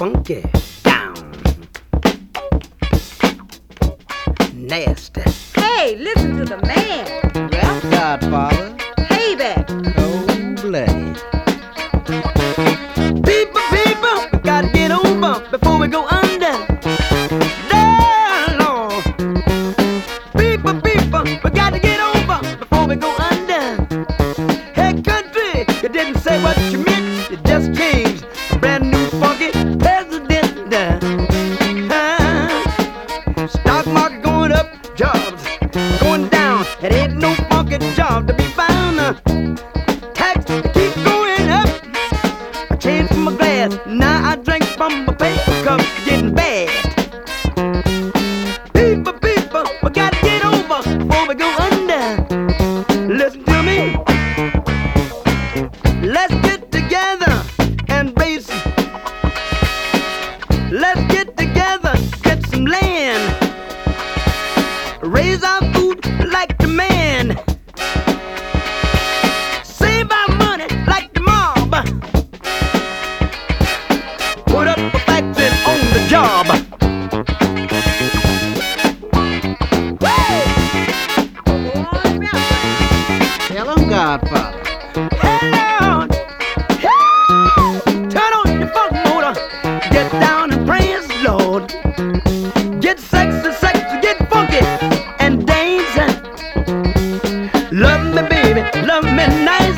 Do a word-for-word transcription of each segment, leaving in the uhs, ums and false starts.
funky, down, nasty. Hey, listen to the man. Rap Godfather. Payback. Cold-blooded. People, people, we gotta get over before we go under. Down, Lord. People, people, we gotta get over before we go under. Hey, country, you didn't say what you meant, you just changed. A brand new funky president. Uh, stock market going up, jobs going down. It ain't no funky job to be found. Uh, tax keep going up. I changed from my glass, now I drink from my paper cup, getting bad. People, people, we gotta get over before we go under. Listen to me. Let's get together and raise. Let's get together, get some land. Raise our food like the man. Save our money like the mob. Put up a factory on the job. Tell him, Godfather. Hello. Turn on your funk motor. Get down and praise the Lord. Get sexy, sexy, get funky and dance. Love me, baby, love me nice.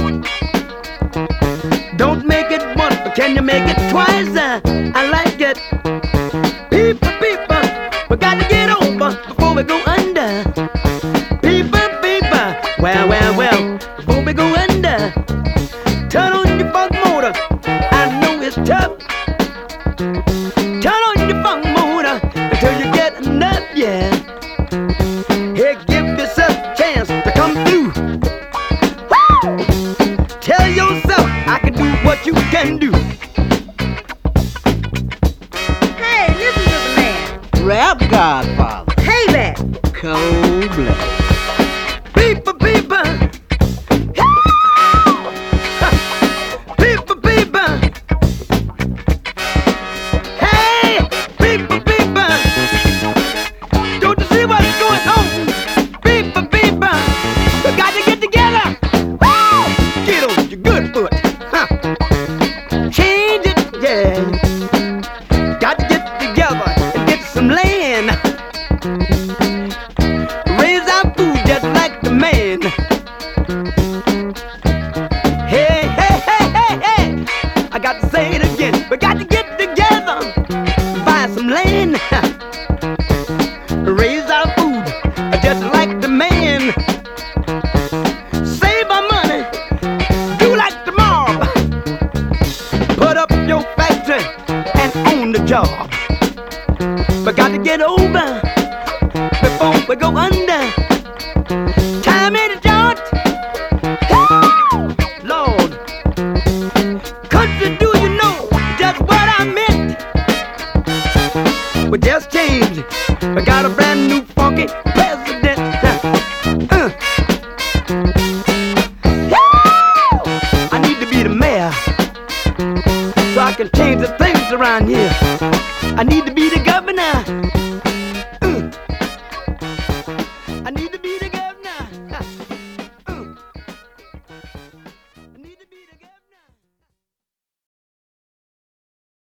Don't make it once, but can you make it twice? I like it. People, people, we gotta get over before we go under. People, people, well, well, well, before we go under. Turn on your funk motor. I know it's tough. Turn on your funk motor until you get enough, yeah. Hey, give yourself a chance to come through. Woo! Tell yourself I can do what you can do. Hey, listen to the man. Rap Godfather. Payback. Cold-blooded. People, people. People, people. Hey, people, people. Don't you see what's going on? People, people. We got to get together. Woo! Get on your good foot. Huh. Change it, yeah. Got to get together and get some land. Raise our food just like the man. Hey, hey, hey, hey, hey. I got to say it again. We got to get together, buy some land, raise our food just like the man. Save our money, do like the mob. Put up your factory and own the job. We got to get over before we go under. Time in the joint. Lord, country, do you know just what I meant? We just changed. We got a brand new funky president. Uh. I need to be the mayor so I can change the things around here. I need to be the governor